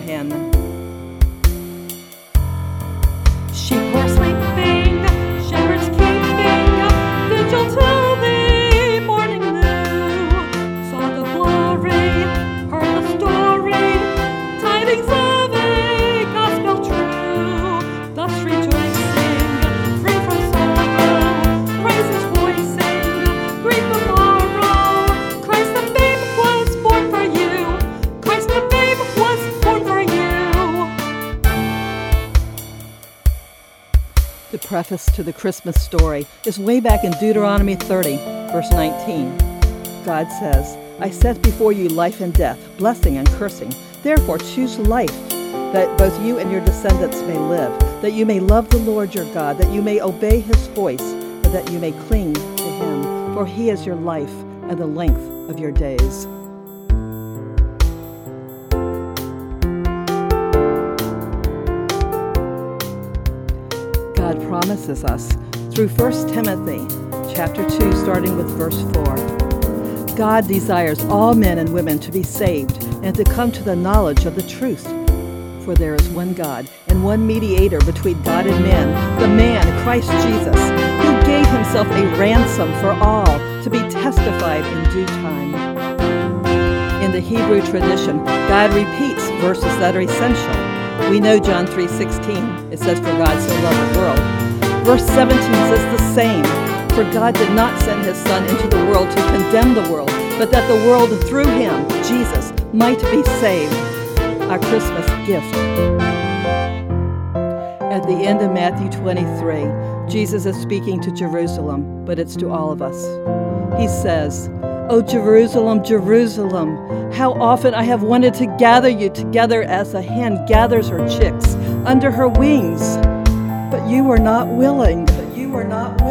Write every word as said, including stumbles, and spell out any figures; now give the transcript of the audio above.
hen. Sheep were sleeping, shepherds keeping vigil till the morning new. Saw the glory, heard the story, tidings of a gospel true. Thus rejoicing, free from sorrow, praise His voicing, greet the morrow. Christ the babe was born for you. Christ the babe was born for you. The preface to the Christmas story is way back in Deuteronomy thirty, verse nineteen. God says, I set before you life and death, blessing and cursing. Therefore choose life, that both you and your descendants may live, that you may love the Lord your God, that you may obey His voice, and that you may cling to Him, for He is your life and the length of your days. God promises us through First Timothy chapter two, starting with verse four. God desires all men and women to be saved and to come to the knowledge of the truth. For there is one God and one mediator between God and men, the man, Christ Jesus, who gave Himself a ransom for all to be testified in due time. In the Hebrew tradition, God repeats verses that are essential. We know John three sixteen. It says, for God so loved the world. Verse seventeen says the same. For God did not send His Son into the world to condemn the world, but that the world through Him, Jesus, might be saved. Our Christmas gift. At the end of Matthew twenty-three, Jesus is speaking to Jerusalem, but it's to all of us. He says, O Jerusalem, Jerusalem, how often I have wanted to gather you together as a hen gathers her chicks under her wings, but you were not willing. But you were not